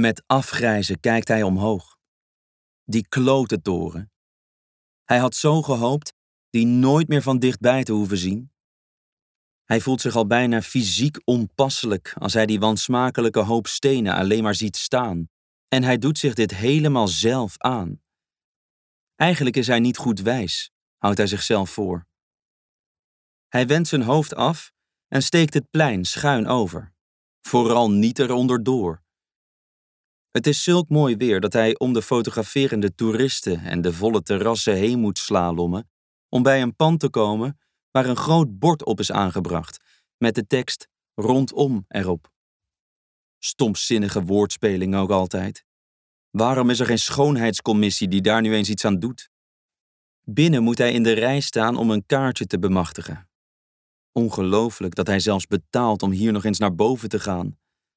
Met afgrijzen kijkt hij omhoog. Die klote toren. Hij had zo gehoopt die nooit meer van dichtbij te hoeven zien. Hij voelt zich al bijna fysiek onpasselijk als hij die wansmakelijke hoop stenen alleen maar ziet staan. En hij doet zich dit helemaal zelf aan. Eigenlijk is hij niet goed wijs, houdt hij zichzelf voor. Hij wendt zijn hoofd af en steekt het plein schuin over. Vooral niet eronder door. Het is zulk mooi weer dat hij om de fotograferende toeristen en de volle terrassen heen moet slalommen om bij een pand te komen waar een groot bord op is aangebracht met de tekst rondom erop. Stomzinnige woordspeling ook altijd. Waarom is er geen schoonheidscommissie die daar nu eens iets aan doet? Binnen moet hij in de rij staan om een kaartje te bemachtigen. Ongelooflijk dat hij zelfs betaalt om hier nog eens naar boven te gaan.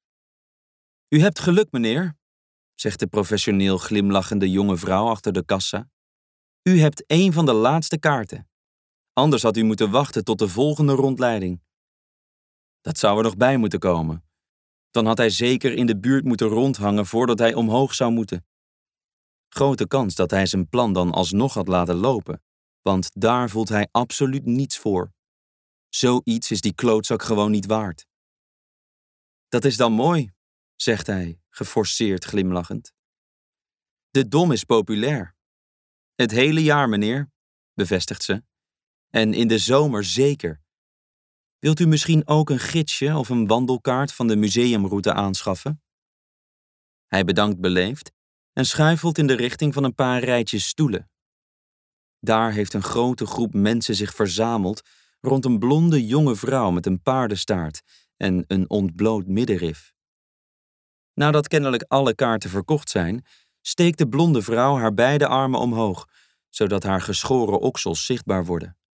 U hebt geluk, meneer, zegt de professioneel glimlachende jonge vrouw achter de kassa. U hebt een van de laatste kaarten. Anders had u moeten wachten tot de volgende rondleiding. Dat zou er nog bij moeten komen. Dan had hij zeker in de buurt moeten rondhangen voordat hij omhoog zou moeten. Grote kans dat hij zijn plan dan alsnog had laten lopen, want daar voelt hij absoluut niets voor. Zoiets is die klootzak gewoon niet waard. Dat is dan mooi, zegt hij, geforceerd glimlachend. De Dom is populair. Het hele jaar, meneer, bevestigt ze. En in de zomer zeker. Wilt u misschien ook een gidsje of een wandelkaart van de museumroute aanschaffen? Hij bedankt beleefd en schuifelt in de richting van een paar rijtjes stoelen. Daar heeft een grote groep mensen zich verzameld rond een blonde jonge vrouw met een paardenstaart en een ontbloot middenrif. Nadat kennelijk alle kaarten verkocht zijn, steekt de blonde vrouw haar beide armen omhoog, zodat haar geschoren oksels zichtbaar worden.